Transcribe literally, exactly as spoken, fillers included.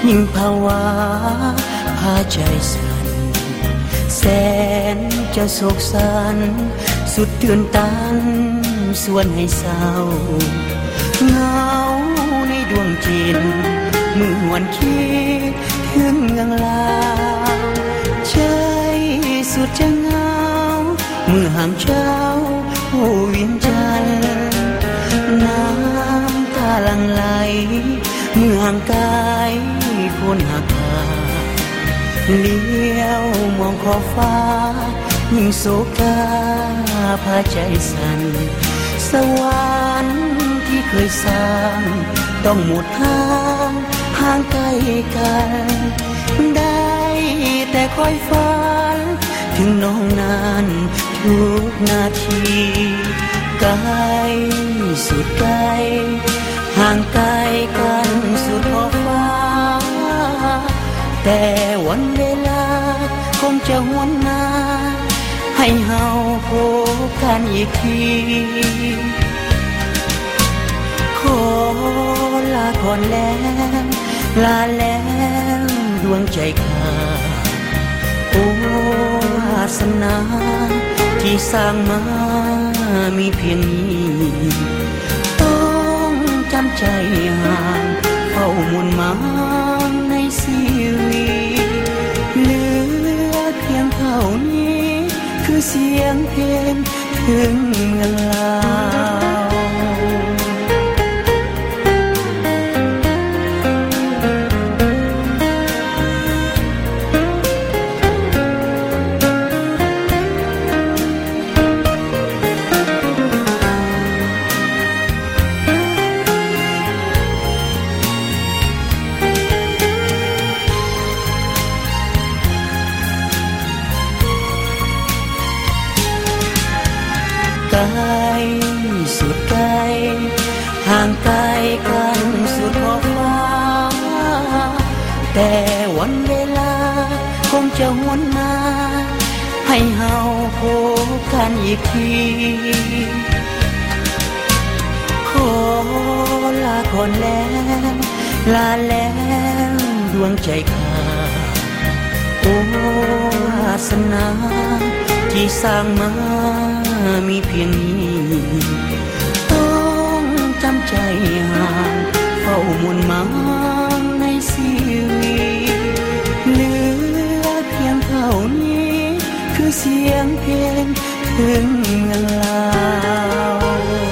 ยิ่งภาวะพาใจสั่นแสนจะโศกสันสุดเตือนตันส่วนให้เศร้าเงาในดวงจิตเมื่อวันคิดถึงเรื่องราวใจสุดจะเงาเมื่อห่างเจ้าผู้วิญจันทร์น้ำตาหลั่งไหลเมื่อห่างกายคนหักขาเลี้ยวมองขอบฟ้ายิ่งโศกาพาใจสั่นสวรรค์ที่เคยสร้างต้องหมดทางห่างไกลกันได้แต่คอยฝันถึงน้องนั้นทุกนาทีไกลสุดไกลห่างไกลกันสุดขอบฟ้าแต่วันเวลาคงจะหวนมาให้เฮาพบกันอีกทีขอลาก่อนแล้วลาแล้วดวงใจข้าโอ้วาสนาที่สร้างมามีเพียงนี้ต้องจำใจห่างเฝ้ามุนมางในชีวิตเหลือเพียงเท่านี้คือเสียงเพลงถึงเมืองลาวไกลสุดไกลห่างไกลกันสุดขอบฟ้าแต่วันเวลาคงจะหวนมาให้เฮาพบกันอีกทีขอลาก่อนแล้วลาแล้วดวงใจข้าโอ้วาสนาที่สร้างมามีเพียงนี้ต้องจำใจห่างเฝ้ามุนมางในชีวิตเหลือเพียงเท่านี้คือเสียงเพลงถึงเมืองลาว